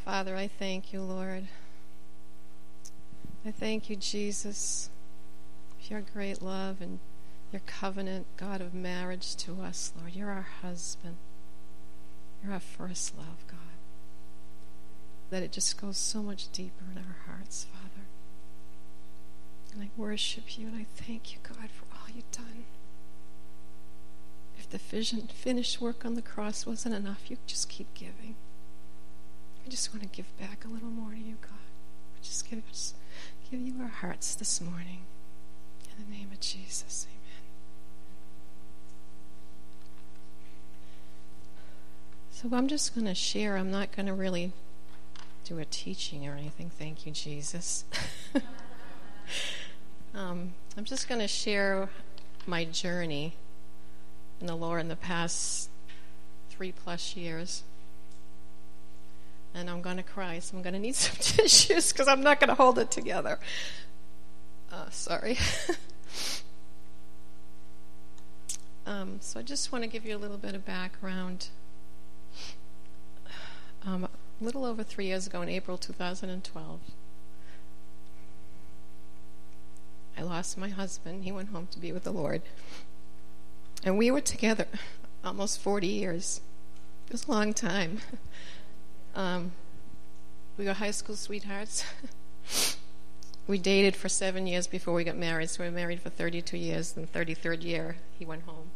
Father, I thank you, Lord. I thank you, Jesus, for your great love and your covenant, God of marriage to us, Lord. You're our husband. You're our first love, God. That it just goes so much deeper in our hearts, Father. And I worship you and I thank you, God, for all you've done. If the finished work on the cross wasn't enough, you just keep giving. I just want to give back a little more to you, God. Just give you our hearts this morning. In the name of Jesus, amen. So I'm just going to share. I'm not going to really do a teaching or anything. Thank you, Jesus. I'm just going to share my journey in the Lord in the past 3+ years. And I'm going to cry, so I'm going to need some tissues because I'm not going to hold it together. Sorry. So I just want to give you a little bit of background. A little over 3 years ago, in April 2012, I lost my husband. He went home to be with the Lord. And we were together almost 40 years. It was a long time. We were high school sweethearts. We dated for 7 years before we got married, so we were married for 32 years. In the 33rd year, he went home.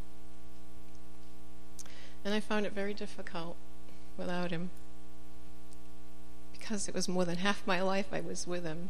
And I found it very difficult without him, because it was more than half my life I was with him.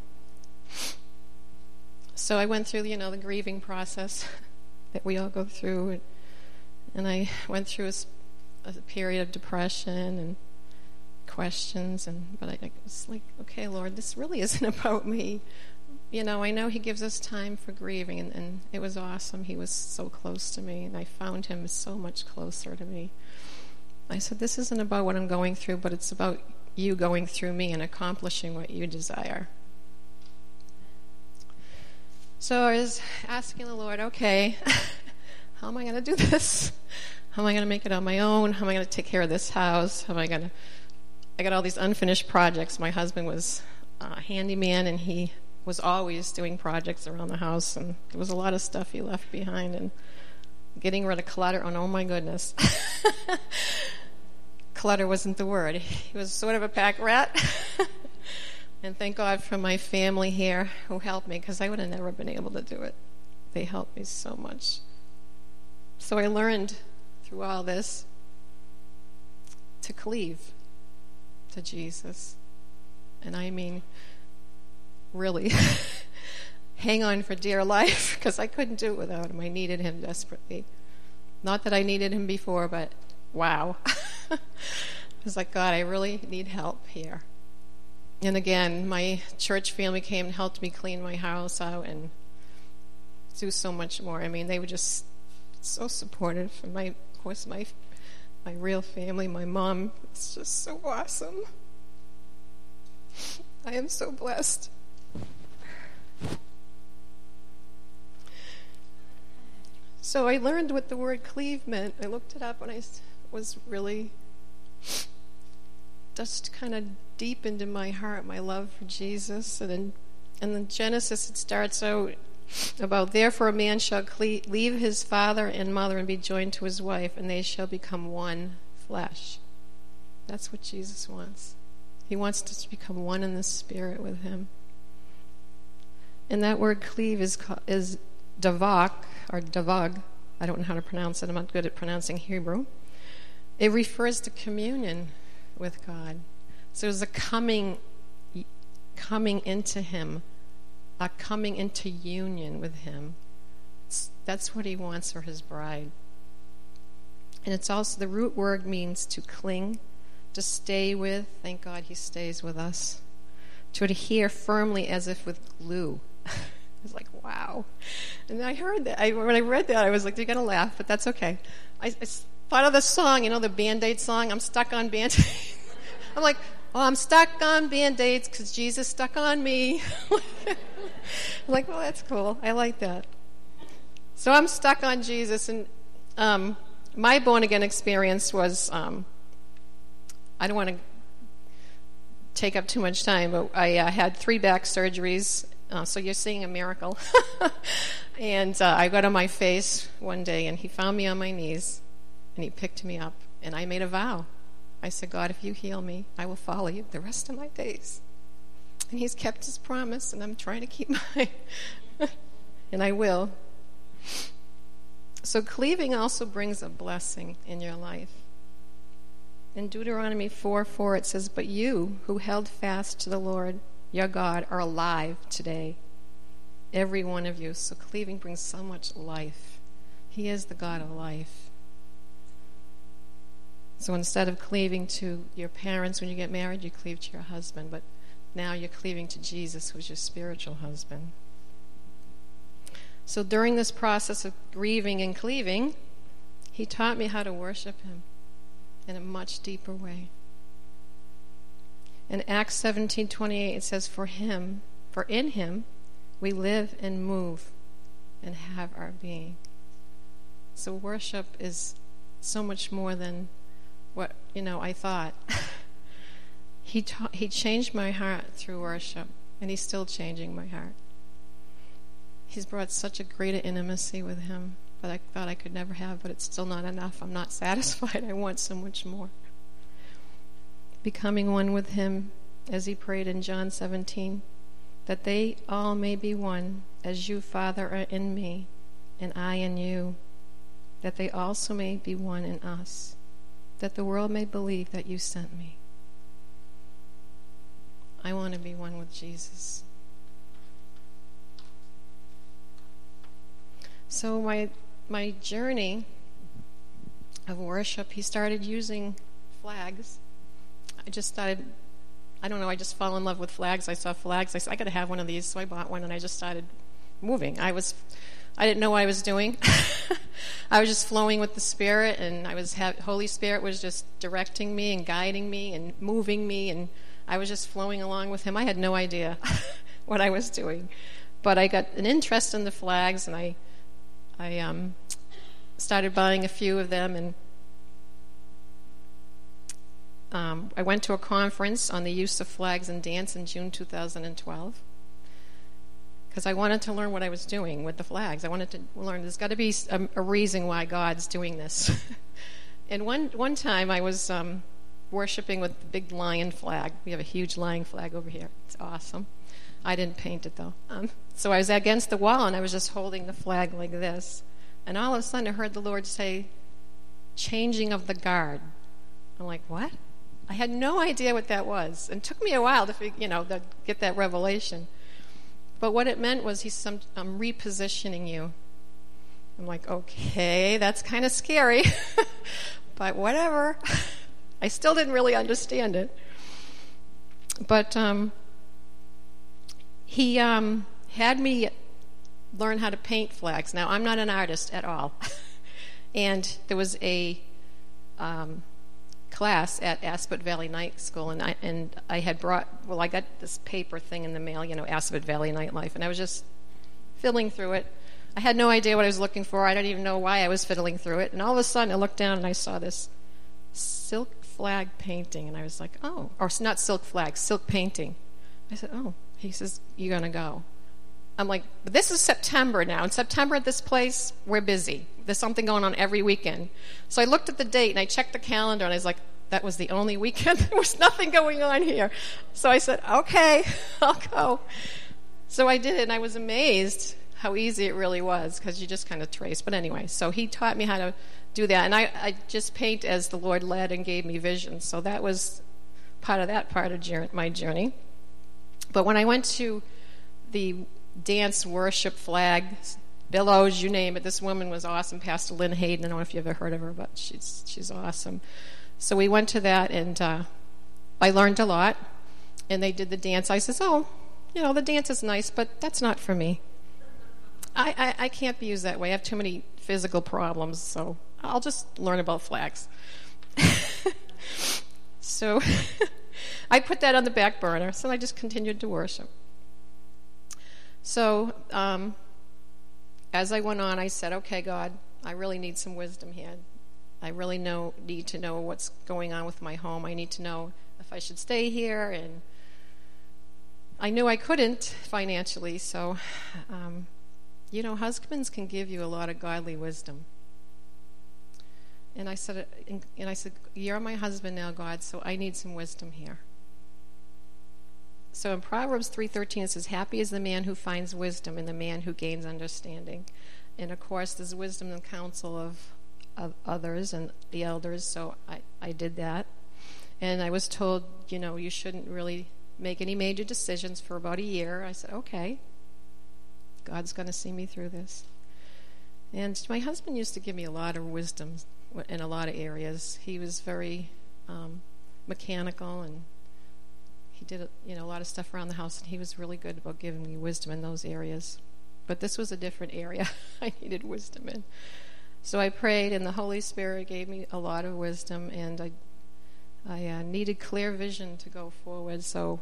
So I went through, the grieving process that we all go through, and I went through a period of depression and questions, but I was like, okay, Lord, this really isn't about me. I know he gives us time for grieving, and it was awesome. He was so close to me, and I found him so much closer to me. I said, this isn't about what I'm going through, but it's about you going through me and accomplishing what you desire. So I was asking the Lord, okay, how am I going to do this? How am I going to make it on my own? How am I going to take care of this house? I got all these unfinished projects. My husband was a handyman, and he was always doing projects around the house, and there was a lot of stuff he left behind, and getting rid of clutter. Oh my goodness. Clutter wasn't the word. He was sort of a pack rat. And thank God for my family here who helped me, because I would have never been able to do it. They helped me so much. So I learned through all this to cleave to Jesus. And I mean, really, hang on for dear life, because I couldn't do it without him. I needed him desperately. Not that I needed him before, but wow. I was like, God, I really need help here. And again, my church family came and helped me clean my house out and do so much more. I mean, they were just so supportive. And of course, my real family, my mom, is just so awesome. I am so blessed. So I learned what the word cleave meant. I looked it up when I was really just kind of deep into my heart, my love for Jesus. And in Genesis, it starts out about, therefore a man shall leave his father and mother and be joined to his wife, and they shall become one flesh. That's what Jesus wants. He wants us to become one in the spirit with him. And that word cleave is davak, or davag. I don't know how to pronounce it. I'm not good at pronouncing Hebrew. It refers to communion with God. So it's a coming into him, a coming into union with him. That's what he wants for his bride. And it's also, the root word means to cling, to stay with. Thank God he stays with us. To adhere firmly as if with glue. I was like, wow. And I heard that. When I read that, I was like, you're going to laugh, but that's okay. I thought of the song, the Band-Aid song, I'm stuck on Band-Aids. I'm like, I'm stuck on Band-Aids because Jesus stuck on me. I'm like, well, that's cool. I like that. So I'm stuck on Jesus. And my born-again experience was, I don't want to take up too much time, but I had 3 back surgeries, so you're seeing a miracle. And I got on my face one day, and he found me on my knees, and he picked me up, and I made a vow. I said, God, if you heal me, I will follow you the rest of my days. And he's kept his promise, and I'm trying to keep mine. And I will. So cleaving also brings a blessing in your life. In Deuteronomy 4:4 it says, but you who held fast to the Lord your God are alive today, every one of you. So cleaving brings so much life. He is the God of life. So instead of cleaving to your parents when you get married, you cleave to your husband. But now you're cleaving to Jesus, who's your spiritual husband. So during this process of grieving and cleaving, he taught me how to worship him in a much deeper way. In Acts 17:28 it says, for in him we live and move and have our being. So worship is so much more than what I thought. He changed my heart through worship, and he's still changing my heart. He's brought such a greater intimacy with him that I thought I could never have, but it's still not enough. I'm not satisfied. I want so much more. Becoming one with him, as he prayed in John 17, that they all may be one, as you, Father, are in me, and I in you, that they also may be one in us, that the world may believe that you sent me. I want to be one with Jesus. So my journey of worship, he started using flags. I just fell in love with flags. I saw flags. I said, I got to have one of these. So I bought one, and I just started moving. I didn't know what I was doing. I was just flowing with the Spirit, and Holy Spirit was just directing me and guiding me and moving me, and I was just flowing along with him. I had no idea what I was doing. But I got an interest in the flags, and I started buying a few of them, and I went to a conference on the use of flags in dance in June 2012 because I wanted to learn what I was doing with the flags. I wanted to learn there's got to be a reason why God's doing this. And one time I was worshiping with the big lion flag. We have a huge lion flag over here. It's awesome. I didn't paint it, though. So I was against the wall, and I was just holding the flag like this. And all of a sudden, I heard the Lord say, changing of the guard. I'm like, what? I had no idea what that was. And it took me a while to get that revelation. But what it meant was I'm repositioning you. I'm like, okay, that's kind of scary. But whatever. I still didn't really understand it. But he had me learn how to paint flags. Now, I'm not an artist at all. And there was a class at Aspet Valley Night School, and I got this paper thing in the mail, Aspet Valley Nightlife, and I was just fiddling through it. I had no idea what I was looking for. I don't even know why I was fiddling through it. And all of a sudden, I looked down and I saw this silk flag painting, and I was like, oh, or not silk flag, silk painting. I said, oh. He says, you're going to go. I'm like, but this is September now. In September at this place, we're busy. There's something going on every weekend. So I looked at the date, and I checked the calendar, and I was like, that was the only weekend? There was nothing going on here. So I said, okay, I'll go. So I did it, and I was amazed how easy it really was, because you just kind of trace. But anyway, so he taught me how to do that. And I just paint as the Lord led and gave me vision. So that was part of my journey. But when I went to the dance worship flag, billows, you name it, this woman was awesome, Pastor Lynn Hayden. I don't know if you've ever heard of her, but she's awesome. So we went to that, and I learned a lot. And they did the dance. I says, the dance is nice, but that's not for me. I can't be used that way. I have too many physical problems, so I'll just learn about flags. So I put that on the back burner, so I just continued to worship. So as I went on, I said, okay, God, I really need some wisdom here. I really need to know what's going on with my home. I need to know if I should stay here, and I knew I couldn't financially, so, husbands can give you a lot of godly wisdom. And I said, you're my husband now, God, so I need some wisdom here. So in Proverbs 3:13 it says, happy is the man who finds wisdom and the man who gains understanding. And of course there's wisdom and counsel of others and the elders, so I did that. And I was told, you shouldn't really make any major decisions for about a year. I said, okay, God's going to see me through this. And my husband used to give me a lot of wisdom in a lot of areas. He was very mechanical, and he did a lot of stuff around the house, and he was really good about giving me wisdom in those areas. But this was a different area I needed wisdom in. So I prayed, and the Holy Spirit gave me a lot of wisdom, and I needed clear vision to go forward. So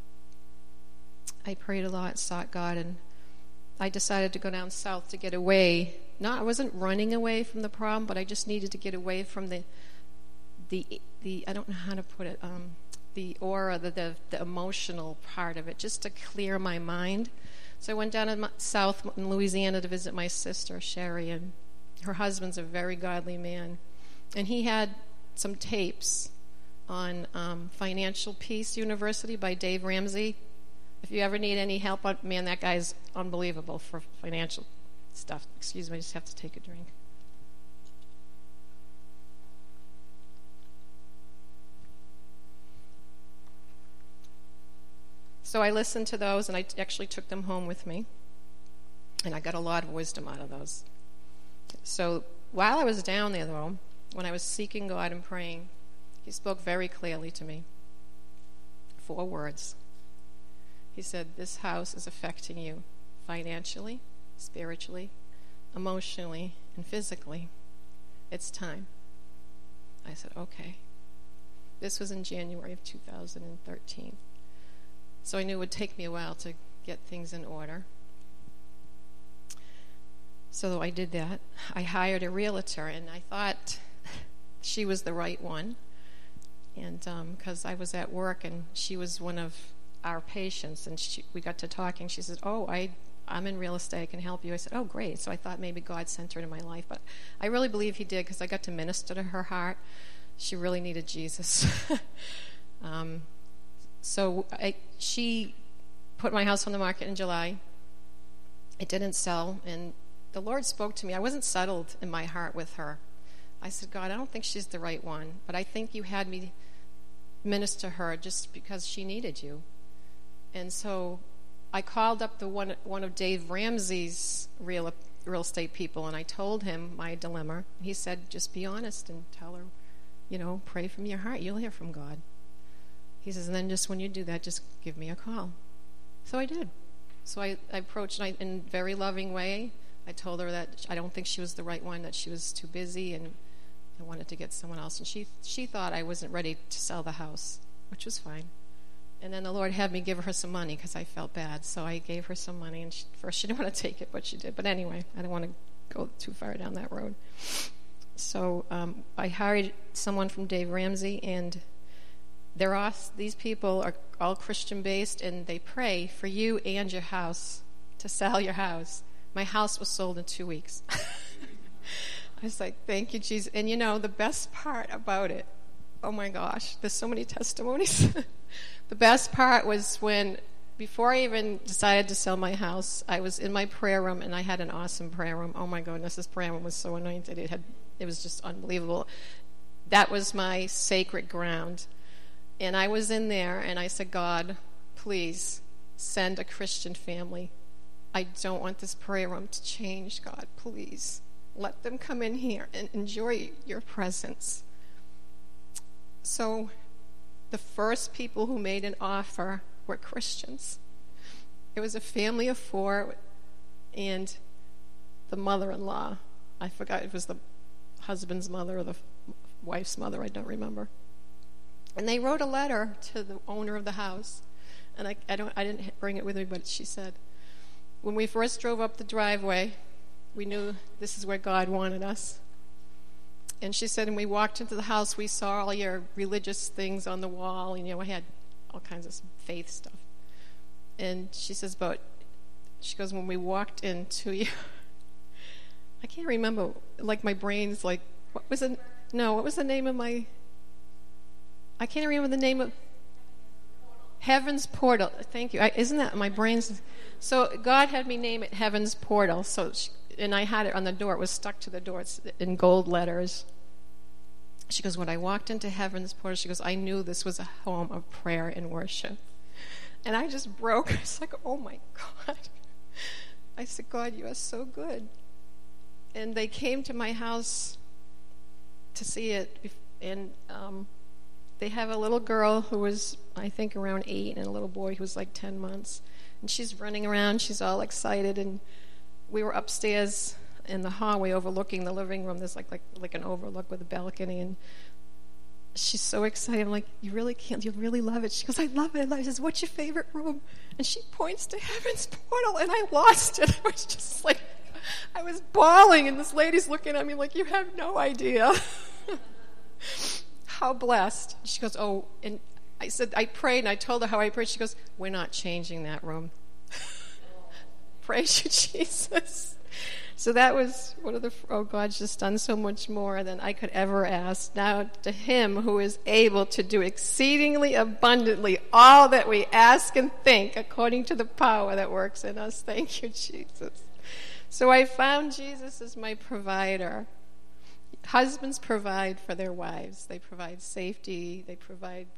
I prayed a lot, sought God, and I decided to go down south to get away. I wasn't running away from the problem, but I just needed to get away from the I don't know how to put it, the aura, the emotional part of it, just to clear my mind. So I went down south in Louisiana to visit my sister, Sherry, and her husband's a very godly man. And he had some tapes on Financial Peace University by Dave Ramsey. If you ever need any help, man, that guy's unbelievable for financial stuff. Excuse me, I just have to take a drink. So I listened to those, and I actually took them home with me, and I got a lot of wisdom out of those. So while I was down there, though, when I was seeking God and praying, he spoke very clearly to me. 4 words. He said, this house is affecting you financially, spiritually, emotionally, and physically. It's time. I said, okay. This was in January of 2013. So I knew it would take me a while to get things in order. So I did that. I hired a realtor, and I thought she was the right one. And because I was at work, and she was one of our patients, and we got to talking. She said, I'm in real estate, I can help you. I said, oh, great. So I thought maybe God sent her to my life. But I really believe he did, because I got to minister to her heart. She really needed Jesus. So she put my house on the market in July. It didn't sell, and the Lord spoke to me. I wasn't settled in my heart with her. I said, God, I don't think she's the right one, but I think you had me minister her just because she needed you. And so I called up the one of Dave Ramsey's real estate people, and I told him my dilemma. He said, just be honest and tell her, pray from your heart. You'll hear from God. He says, and then just when you do that, just give me a call. So I did. So I approached her in a very loving way. I told her that I don't think she was the right one, that she was too busy, and I wanted to get someone else. And she thought I wasn't ready to sell the house, which was fine. And then the Lord had me give her some money because I felt bad. So I gave her some money, and first she didn't want to take it, but she did. But anyway, I didn't want to go too far down that road. So I hired someone from Dave Ramsey, and these people are all Christian-based, and they pray for you and your house to sell your house. My house was sold in 2 weeks. I was like, thank you, Jesus. And the best part about it, oh my gosh, there's so many testimonies. The best part was before I even decided to sell my house, I was in my prayer room, and I had an awesome prayer room. Oh my goodness, this prayer room was so anointed. It was just unbelievable. That was my sacred ground. And I was in there, and I said, God, please send a Christian family. I don't want this prayer room to change, God, please. Let them come in here and enjoy your presence. So the first people who made an offer were Christians. It was a family of 4, and the mother-in-law. I forgot if it was the husband's mother or the wife's mother. I don't remember. And they wrote a letter to the owner of the house, and I didn't bring it with me, but she said, when we first drove up the driveway, we knew this is where God wanted us. And she said, and we walked into the house, we saw all your religious things on the wall, and, I had all kinds of faith stuff. And she says, she goes, when we walked into you, I can't remember, like my brain's like, what was the name of I can't remember the name of, Heaven's Portal. Thank you. Isn't that my brain's, so God had me name it Heaven's Portal, and I had it on the door. It was stuck to the door. It's in gold letters. She goes, when I walked into Heaven's Portal, she goes, I knew this was a home of prayer and worship. And I just broke. I was like, oh my God. I said, God, you are so good. And they came to my house to see it. And they have a little girl who was, I think, around 8, and a little boy who was like 10 months. And she's running around. She's all excited. And we were upstairs in the hallway overlooking the living room. There's like an overlook with a balcony, and she's so excited. I'm like, you really love it? She goes, I love it. I says, what's your favorite room? And she points to Heaven's Portal, and I lost it. I was just like, I was bawling, and this lady's looking at me like, you have no idea how blessed. She goes, oh, and I said, I prayed, and I told her how I prayed. She goes, we're not changing that room. Praise you, Jesus. So that was one of God's just done so much more than I could ever ask. Now to Him who is able to do exceedingly abundantly all that we ask and think according to the power that works in us. Thank you, Jesus. So I found Jesus as my provider. Husbands provide for their wives. They provide safety. They provide,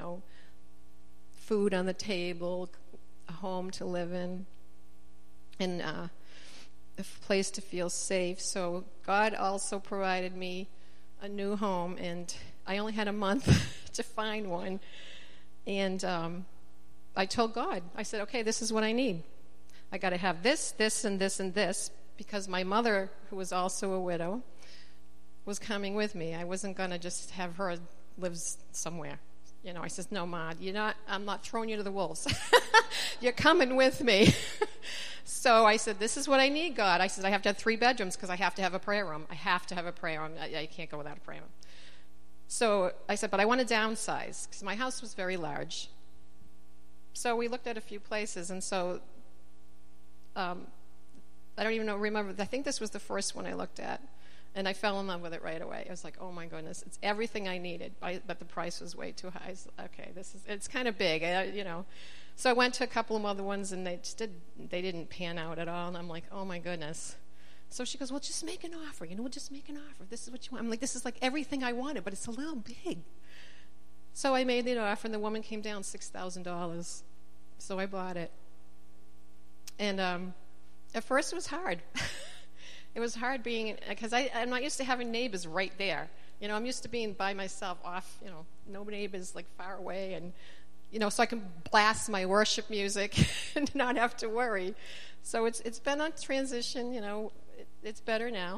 food on the table, a home to live in, and a place to feel safe. So God also provided me a new home, and I only had a month to find one. And I told God, I said, okay, this is what I need. I got to have this, this, and this, and this, because my mother, who was also a widow, was coming with me. I wasn't going to just have her live somewhere. I said, no, Ma, I'm not throwing you to the wolves. You're coming with me. So I said, this is what I need, God. I said, I have to have 3 bedrooms because I have to have a prayer room. I have to have a prayer room. I can't go without a prayer room. So I said, but I want to downsize because my house was very large. So we looked at a few places, and so I don't even remember. I think this was the first one I looked at. And I fell in love with it right away. I was like, oh my goodness, it's everything I needed, but the price was way too high. Okay, it's kind of big, So I went to a couple of other ones, and they didn't pan out at all. And I'm like, oh my goodness. So she goes, well, just make an offer. We'll just make an offer. This is what you want. I'm like, this is like everything I wanted, but it's a little big. So I made the offer, and the woman came down $6,000. So I bought it. And at first it was hard. It was hard being, because I'm not used to having neighbors right there. I'm used to being by myself off, no neighbors like far away, and, so I can blast my worship music and not have to worry. So it's been a transition, it's better now.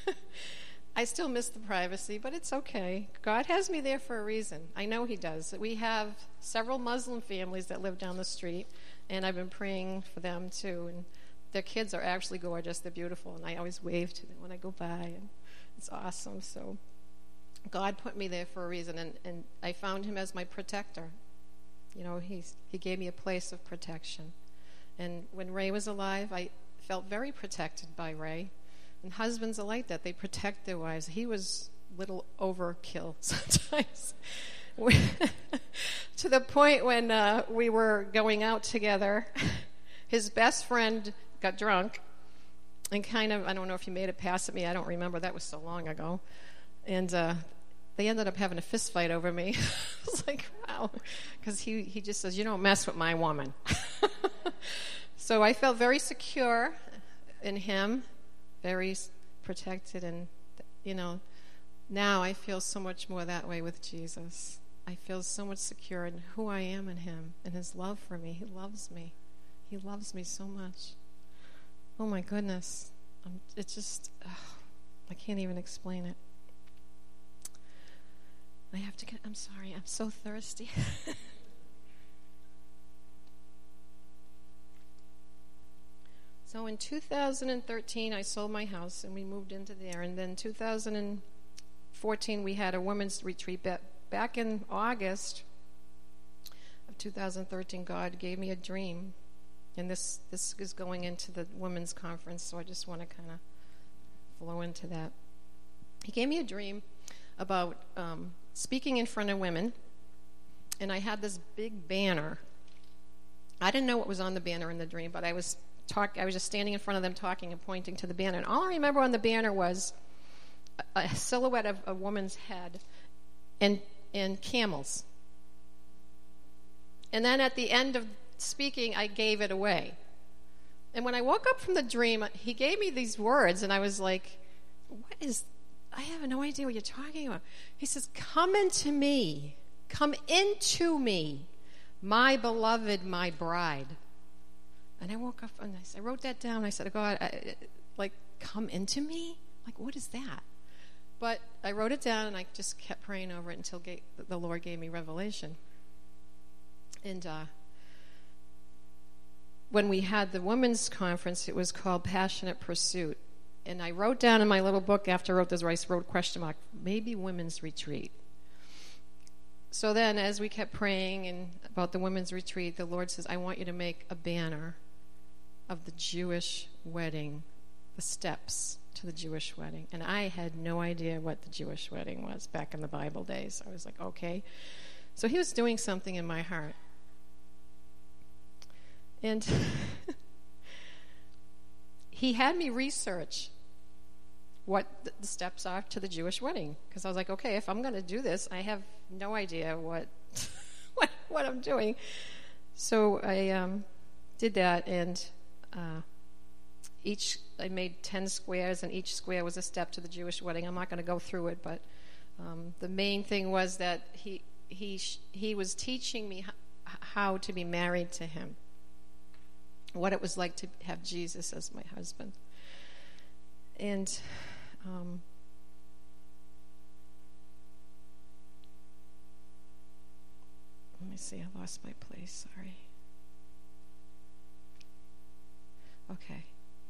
I still miss the privacy, but it's okay. God has me there for a reason. I know He does. We have several Muslim families that live down the street, and I've been praying for them too, and their kids are actually gorgeous. They're beautiful, and I always wave to them when I go by, and it's awesome. So God put me there for a reason, and I found Him as my protector. He gave me a place of protection. And when Ray was alive, I felt very protected by Ray. And husbands are like that. They protect their wives. He was a little overkill sometimes. To the point when we were going out together, his best friend got drunk and I don't know if he made it pass at me. I don't remember. That was so long ago. And they ended up having a fist fight over me. I was like, wow. Because he just says, you don't mess with my woman. So I felt very secure in him, very protected. And, now I feel so much more that way with Jesus. I feel so much secure in who I am in Him and His love for me. He loves me. He loves me so much. Oh my goodness. It's just, I can't even explain it. I'm sorry, I'm so thirsty. So in 2013, I sold my house and we moved into there. And then 2014, 2014, we had a women's retreat. Back in August of 2013, God gave me a dream. And this is going into the women's conference, so I just want to kind of flow into that. He gave me a dream about speaking in front of women, and I had this big banner. I didn't know what was on the banner in the dream, but I was just standing in front of them talking and pointing to the banner. And all I remember on the banner was a silhouette of a woman's head and camels. And then at the end of speaking, I gave it away. And when I woke up from the dream, he gave me these words, and I was like, I have no idea what you're talking about. He says, come into me, my beloved, my bride. And I woke up and I wrote that down. I said, God, come into me? Like, what is that? But I wrote it down, and I just kept praying over it until the Lord gave me revelation. And when we had the women's conference, it was called Passionate Pursuit. And I wrote down in my little book, after I wrote this, I wrote question mark, maybe women's retreat. So then, as we kept praying about the women's retreat, the Lord says, I want you to make a banner of the Jewish wedding, the steps to the Jewish wedding. And I had no idea what the Jewish wedding was back in the Bible days. I was like, okay. So he was doing something in my heart. And he had me research what the steps are to the Jewish wedding, because I was like, okay, if I'm going to do this, I have no idea what I'm doing. So I did that, and I made 10 squares, and each square was a step to the Jewish wedding. I'm not going to go through it, but the main thing was that he was teaching me how to be married to him, what it was like to have Jesus as my husband. And let me see, I lost my place, sorry. Okay.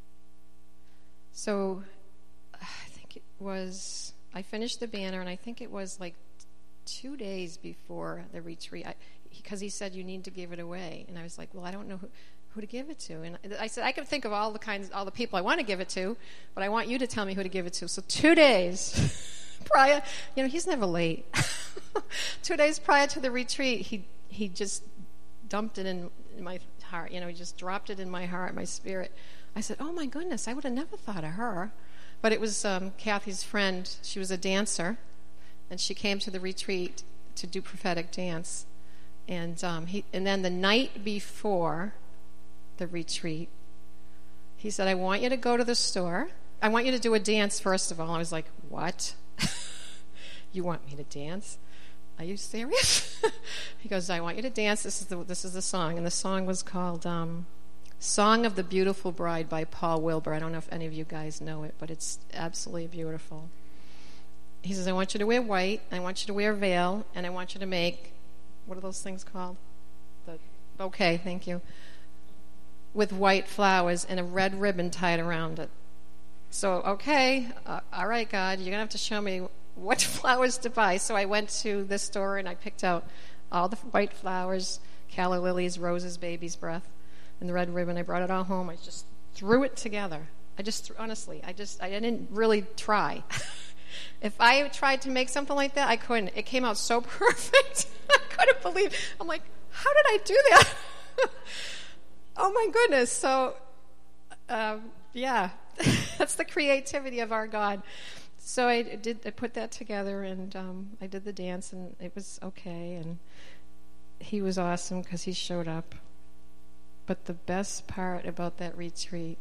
So I think I finished the banner, and I think it was like 2 days before the retreat, because he said you need to give it away. And I was like, well, I don't know who to give it to. And I said, I can think of all the people I want to give it to, but I want you to tell me who to give it to. So 2 days prior, he's never late. 2 days prior to the retreat, he just dumped it in my heart. He just dropped it in my heart, my spirit. I said, oh my goodness, I would have never thought of her. But it was Kathy's friend. She was a dancer, and she came to the retreat to do prophetic dance. And then the night before the retreat, he said, I want you to go to the store. I want you to do a dance first of all. I was like, what? You want me to dance? Are you serious? He goes, I want you to dance. This is the song. And the song was called Song of the Beautiful Bride by Paul Wilbur. I don't know if any of you guys know it, but it's absolutely beautiful. He says, I want you to wear white, I want you to wear a veil, and I want you to make, what are those things called? The bouquet, thank you. With white flowers and a red ribbon tied around it. So, okay, all right, God, you're going to have to show me what flowers to buy. So I went to the store and I picked out all the white flowers, calla lilies, roses, baby's breath, and the red ribbon. I brought it all home. I just threw it together. I didn't really try. If I tried to make something like that, I couldn't. It came out so perfect. I couldn't believe. I'm like, how did I do that? Oh my goodness. So, yeah, that's the creativity of our God. So I put that together, and I did the dance, and it was okay, and he was awesome because he showed up. But the best part about that retreat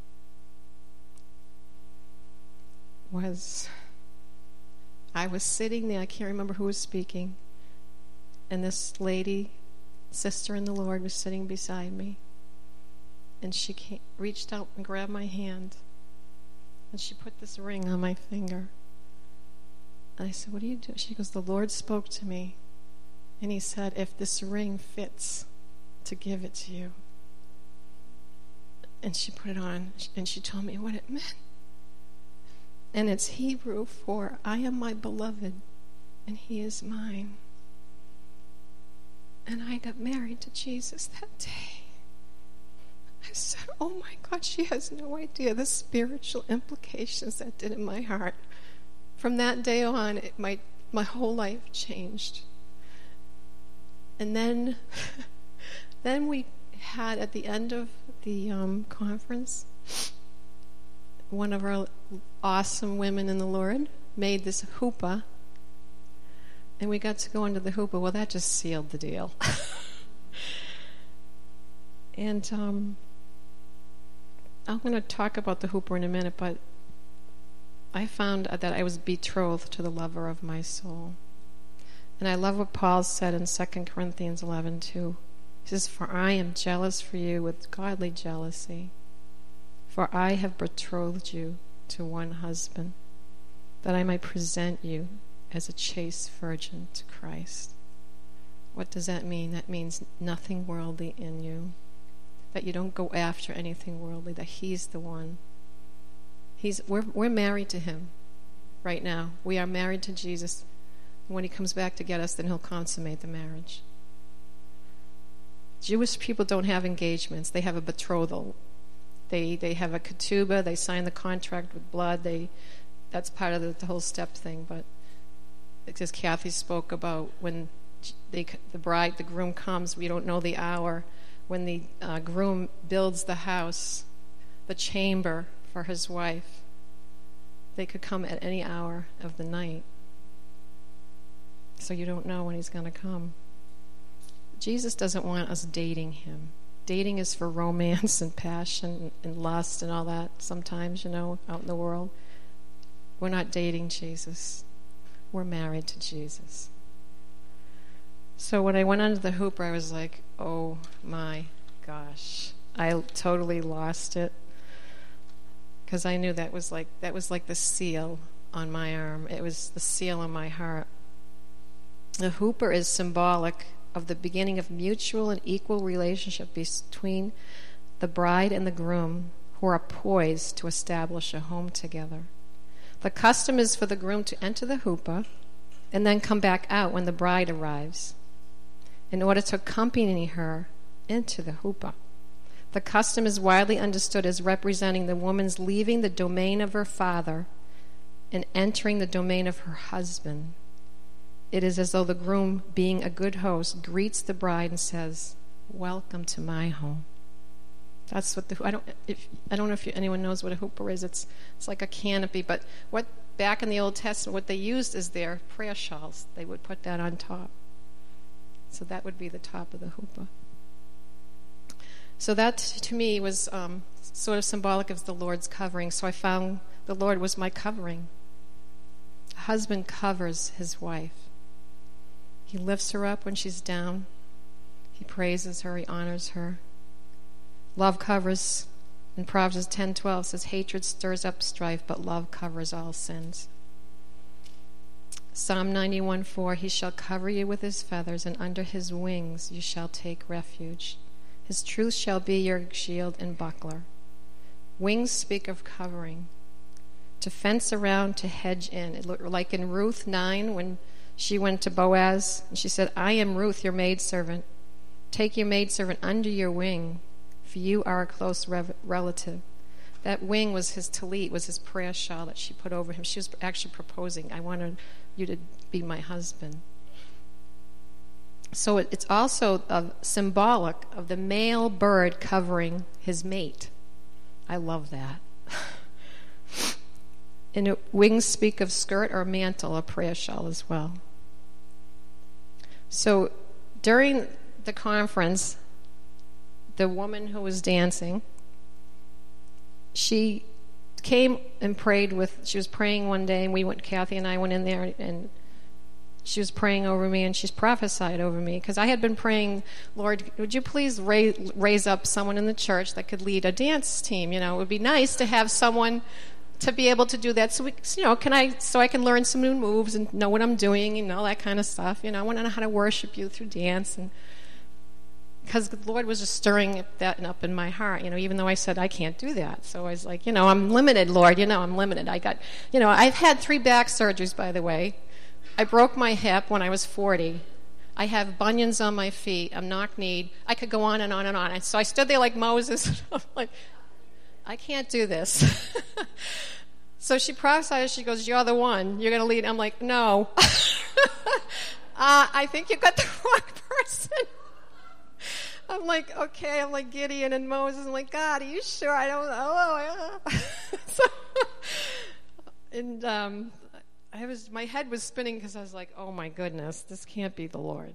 was I was sitting there, I can't remember who was speaking, and this lady, sister in the Lord, was sitting beside me. And she reached out and grabbed my hand, and she put this ring on my finger. And I said, what are you doing? She goes, the Lord spoke to me, and he said, if this ring fits, to give it to you. And she put it on, and she told me what it meant. And it's Hebrew for, I am my beloved, and he is mine. And I got married to Jesus that day. I said, oh my God, she has no idea the spiritual implications that did in my heart. From that day on, my whole life changed. And then we had, at the end of the conference, one of our awesome women in the Lord made this chuppah, and we got to go into the chuppah. Well, that just sealed the deal. And I'm going to talk about the chuppah in a minute, but I found that I was betrothed to the lover of my soul. And I love what Paul said in 2 Corinthians 11:2. He says, for I am jealous for you with godly jealousy, for I have betrothed you to one husband, that I might present you as a chaste virgin to Christ. What does that mean? That means nothing worldly in you, that you don't go after anything worldly, that he's the one. We're married to him right now. We are married to Jesus. When he comes back to get us, then he'll consummate the marriage. Jewish people don't have engagements. They have a betrothal. They have a ketubah. They sign the contract with blood. That's part of the whole step thing. But as Kathy spoke about, when the groom comes, we don't know the hour. When the groom builds the house, the chamber for his wife, they could come at any hour of the night. So you don't know when he's going to come. Jesus doesn't want us dating him. Dating is for romance and passion and lust and all that sometimes, out in the world. We're not dating Jesus. We're married to Jesus. So when I went under the chuppah, I was like, oh my gosh. I totally lost it. Because I knew that was like the seal on my arm. It was the seal on my heart. The chuppah is symbolic of the beginning of mutual and equal relationship between the bride and the groom, who are poised to establish a home together. The custom is for the groom to enter the chuppah and then come back out when the bride arrives, in order to accompany her into the chuppah. The custom is widely understood as representing the woman's leaving the domain of her father and entering the domain of her husband. It is as though the groom, being a good host, greets the bride and says, welcome to my home. That's what I don't know if anyone knows what a chuppah is. It's like a canopy, but what back in the Old Testament, what they used is their prayer shawls. They would put that on top. So that would be the top of the chuppah. So that, to me, was sort of symbolic of the Lord's covering. So I found the Lord was my covering. A husband covers his wife. He lifts her up when she's down. He praises her. He honors her. Love covers. In Proverbs 10:12 says, hatred stirs up strife, but love covers all sins. Psalm 91:4, he shall cover you with his feathers, and under his wings you shall take refuge. His truth shall be your shield and buckler. Wings speak of covering. To fence around, to hedge in. Like in Ruth 9, when she went to Boaz, and she said, I am Ruth, your maidservant. Take your maidservant under your wing, for you are a close relative. That wing was his talit, was his prayer shawl that she put over him. She was actually proposing, I wanted you to be my husband. So it's also symbolic of the male bird covering his mate. I love that. And wings speak of skirt or mantle, a prayer shawl as well. So during the conference, the woman who was dancing, she came and prayed she was praying one day, and Kathy and I went in there, and she was praying over me, and she's prophesied over me, because I had been praying, Lord, would you please raise up someone in the church that could lead a dance team? It would be nice to have someone to be able to do that, so I can learn some new moves and know what I'm doing and all that kind of stuff. I want to know how to worship you through dance. because the Lord was just stirring that up in my heart, even though I said I can't do that. So I was like, I'm limited, Lord, I'm limited. I've had 3 back surgeries, by the way. I broke my hip when I was 40. I have bunions on my feet. I'm knock-kneed. I could go on and on and on. And so I stood there like Moses. I'm like, I can't do this. So she prophesied. She goes, you're the one. You're going to lead. I'm like, no. I think you got the wrong person. I'm like, okay. I'm like Gideon and Moses. I'm like, God, are you sure? I don't know. My head was spinning because I was like, oh my goodness, this can't be the Lord.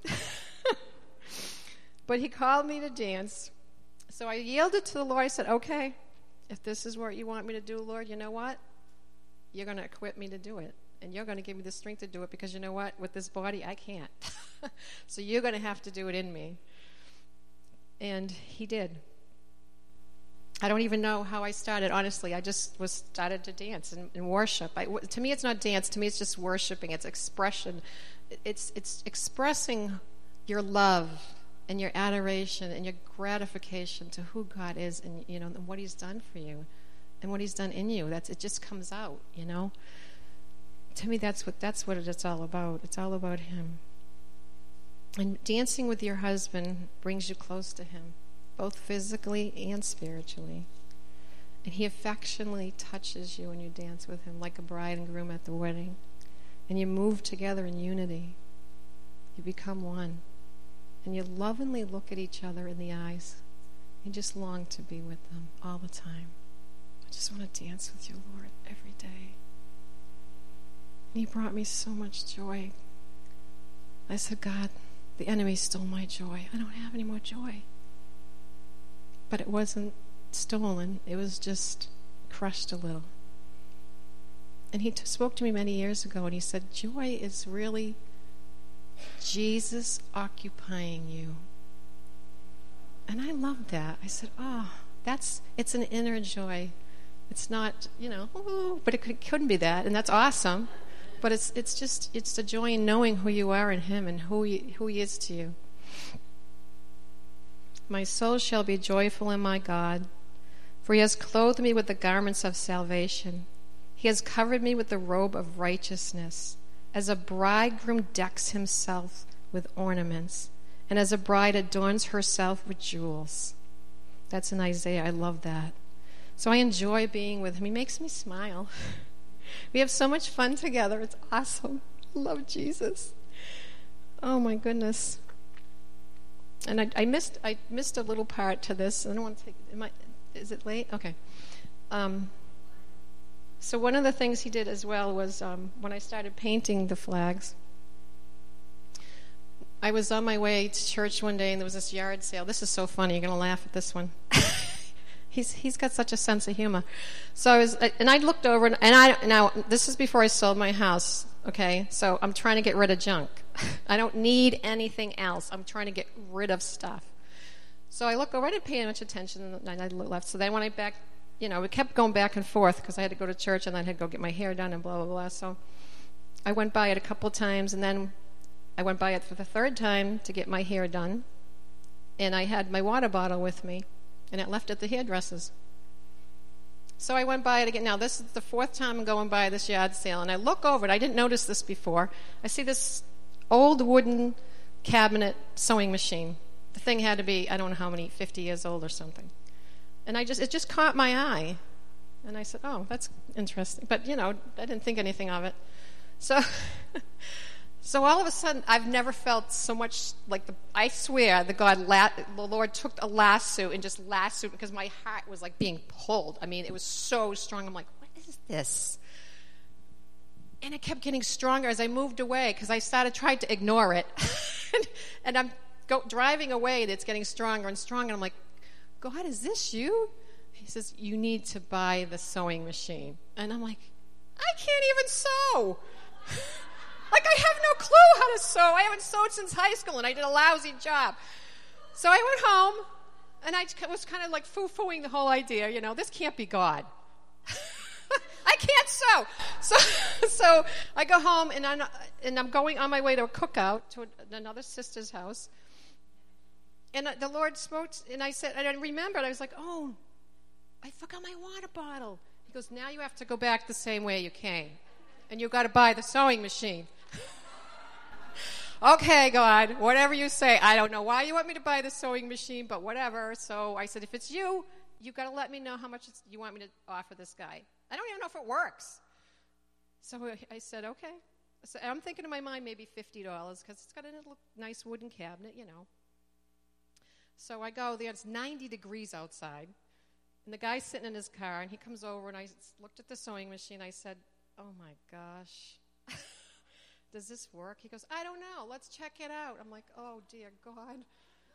But he called me to dance. So I yielded to the Lord. I said, okay, if this is what you want me to do, Lord, you know what? You're going to equip me to do it. And you're going to give me the strength to do it because you know what? With this body, I can't. So you're going to have to do it in me. And he did. I don't even know how I started, honestly. I just started to dance and worship. To me, it's not dance. To me, it's just worshiping. It's expression. It's expressing your love and your adoration and your gratification to who God is and, and what he's done for you and what he's done in you. It just comes out, To me, that's what it's all about. It's all about him. And dancing with your husband brings you close to him, both physically and spiritually. And he affectionately touches you when you dance with him, like a bride and groom at the wedding. And you move together in unity. You become one. And you lovingly look at each other in the eyes. You just long to be with them all the time. I just want to dance with you, Lord, every day. And he brought me so much joy. I said, God, the enemy stole my joy. I don't have any more joy. But it wasn't stolen. It was just crushed a little. And he spoke to me many years ago, and he said, joy is really Jesus occupying you. And I loved that. I said, it's an inner joy. It's not, but it couldn't be that, and that's awesome. But it's the joy in knowing who you are in him and who he is to you. My soul shall be joyful in my God, for he has clothed me with the garments of salvation. He has covered me with the robe of righteousness, as a bridegroom decks himself with ornaments, and as a bride adorns herself with jewels. That's in Isaiah. I love that. So I enjoy being with him. He makes me smile. We have so much fun together. It's awesome. I love Jesus. Oh my goodness. And I missed a little part to this. I don't want to take. Is it late? Okay. So one of the things he did as well was when I started painting the flags. I was on my way to church one day, and there was this yard sale. This is so funny. You're going to laugh at this one. He's got such a sense of humor. So I looked over, now this is before I sold my house. Okay, so I'm trying to get rid of junk. I don't need anything else. I'm trying to get rid of stuff. So I look over. I didn't pay much attention, and I left. So then when I back, we kept going back and forth because I had to go to church and then I had to go get my hair done and blah, blah, blah. So I went by it a couple of times, and then I went by it for the third time to get my hair done. And I had my water bottle with me, and it left at the hairdresser's. So I went by it again. Now, this is the fourth time I'm going by this yard sale, and I look over it. I didn't notice this before. I see this old wooden cabinet sewing machine. The thing had to be, I don't know how many, 50 years old or something. And it just caught my eye. And I said, oh, that's interesting. But, I didn't think anything of it. So all of a sudden, I've never felt so much like I swear the Lord took a lasso and just lassoed, because my heart was like being pulled. I mean, it was so strong. I'm like, what is this? And it kept getting stronger as I moved away, because I tried to ignore it. And I'm driving away, and it's getting stronger and stronger. And I'm like, God, is this you? He says, you need to buy the sewing machine. And I'm like, I can't even sew. Like, I have no clue how to sew. I haven't sewed since high school, and I did a lousy job. So I went home, and I was kind of like foo-fooing the whole idea. This can't be God. I can't sew. So I go home, and I'm going on my way to a cookout to another sister's house. And the Lord spoke, and I said, and I remembered, I was like, oh, I forgot my water bottle. He goes, now you have to go back the same way you came, and you've got to buy the sewing machine. Okay, God, whatever you say. I don't know why you want me to buy the sewing machine, but whatever. So I said, if it's you, you've got to let me know how much you want me to offer this guy. I don't even know if it works. So I said, okay. So I'm thinking in my mind maybe $50 because it's got a little nice wooden cabinet, you know. So I go there. It's 90 degrees outside. And the guy's sitting in his car, and he comes over, and I looked at the sewing machine. I said, oh, my gosh. Does this work? He goes, I don't know. Let's check it out. I'm like, oh, dear God.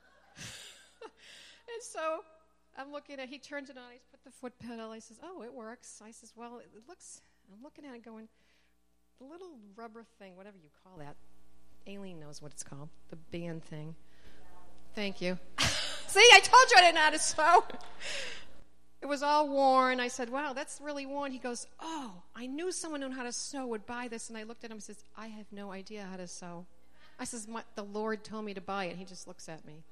And so I'm looking at, he turns it on. He's put the foot pedal. I says, oh, it works. I says, well, it looks, I'm looking at it going, the little rubber thing, whatever you call that. Aileen knows what it's called, the band thing. Thank you. See, I told you I didn't know how to sew. It was all worn. I said, wow, that's really worn. He goes, oh, I knew someone who knew how to sew would buy this. And I looked at him and says, I have no idea how to sew. I says, the Lord told me to buy it. He just looks at me.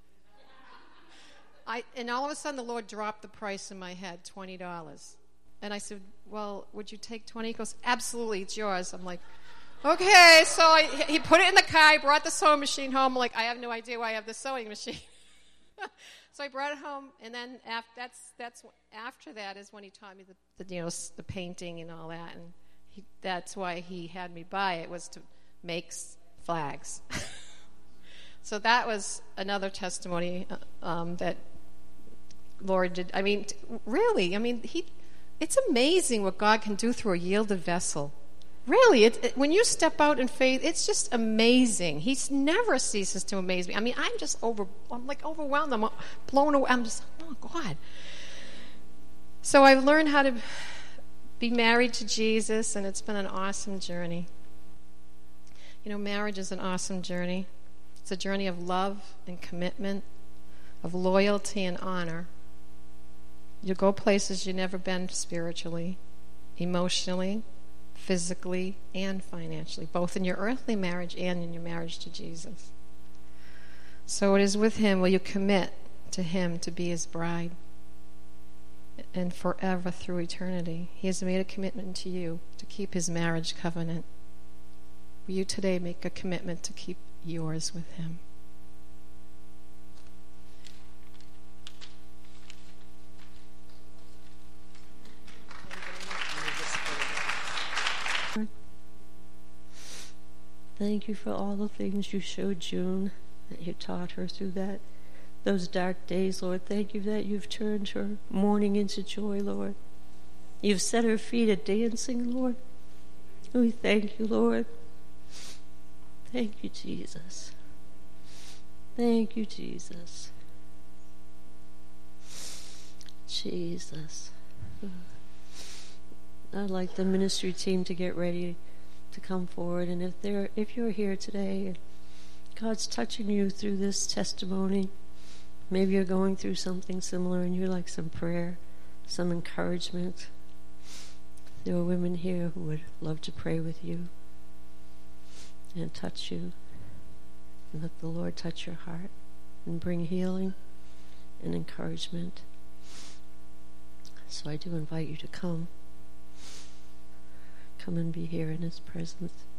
And all of a sudden, the Lord dropped the price in my head, $20. And I said, well, would you take 20? He goes, absolutely, it's yours. I'm like, okay. So he put it in the car. He brought the sewing machine home. I'm like, I have no idea why I have the sewing machine. So I brought it home, and then after that is when he taught me the painting and all that, and that's why he had me buy it, was to make flags. So that was another testimony that Lord did. I mean, really, it's amazing what God can do through a yielded vessel. Really, when you step out in faith, it's just amazing. He never ceases to amaze me. I mean, I'm like overwhelmed. I'm blown away. I'm just, oh, God. So I've learned how to be married to Jesus, and it's been an awesome journey. You know, marriage is an awesome journey. It's a journey of love and commitment, of loyalty and honor. You go places you've never been spiritually, emotionally, physically, and financially, both in your earthly marriage and in your marriage to Jesus. So it is with Him, will you commit to Him to be His bride and forever through eternity? He has made a commitment to you to keep His marriage covenant. Will you today make a commitment to keep yours with Him? Thank you for all the things you showed June, that you taught her through those dark days, Lord. Thank you that you've turned her mourning into joy, Lord. You've set her feet a dancing, Lord. We thank you, Lord. Thank you, Jesus. Thank you, Jesus. Jesus. I'd like the ministry team to get ready to come forward, and if you're here today and God's touching you through this testimony, maybe you're going through something similar and you'd like some prayer, some encouragement, there are women here who would love to pray with you and touch you, and let the Lord touch your heart and bring healing and encouragement. So I do invite you to come and be here in His presence.